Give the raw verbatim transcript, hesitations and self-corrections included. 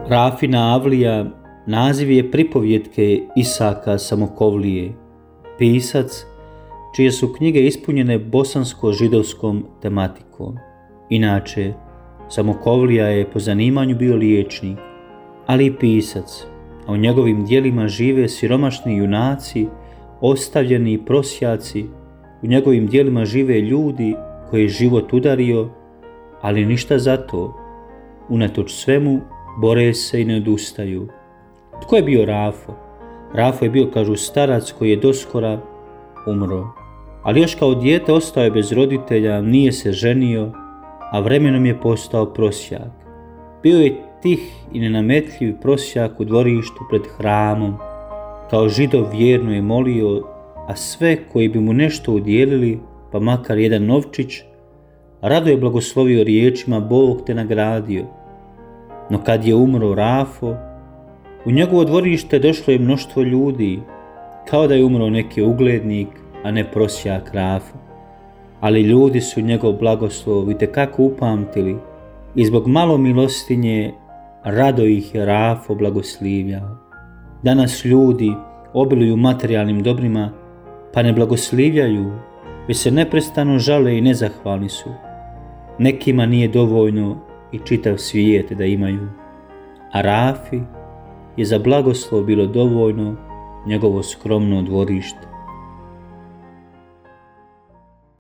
Rafina Avlija naziv je pripovjetke Isaka Samokovlije, pisac čije su knjige ispunjene bosansko-židovskom tematikom. Inače, Samokovlija je po zanimanju bio liječnik, ali i pisac, a u njegovim djelima žive siromašni junaci, ostavljeni prosjaci, u njegovim djelima žive ljudi koje je život udario, ali ništa za to. Unatoč svemu, bore se i ne odustaju. Tko je bio Rafo? Rafo je bio, kažu, starac koji je doskora umro. Ali još kao dijete ostao je bez roditelja, nije se ženio, a vremenom je postao prosjak. Bio je tih i nenametljiv prosjak u dvorištu pred hramom. Kao Židov vjerno je molio, a sve koji bi mu nešto udjelili, pa makar jedan novčić, rado je blagoslovio riječima Bog te nagradio. No kad je umro Rafo, u njegovo dvorište došlo je mnoštvo ljudi, kao da je umro neki uglednik, a ne prosjak Rafo. Ali ljudi su njegov blagoslov itekako upamtili i zbog malo milostinje rado ih je Rafo blagoslivljao. Danas ljudi obiluju materijalnim dobrima, pa ne blagoslivljaju, već se neprestano žale i nezahvalni su. Nekima nije dovoljno i čitav svijet da imaju, a Rafi je za blagoslov bilo dovoljno njegovo skromno dvorište.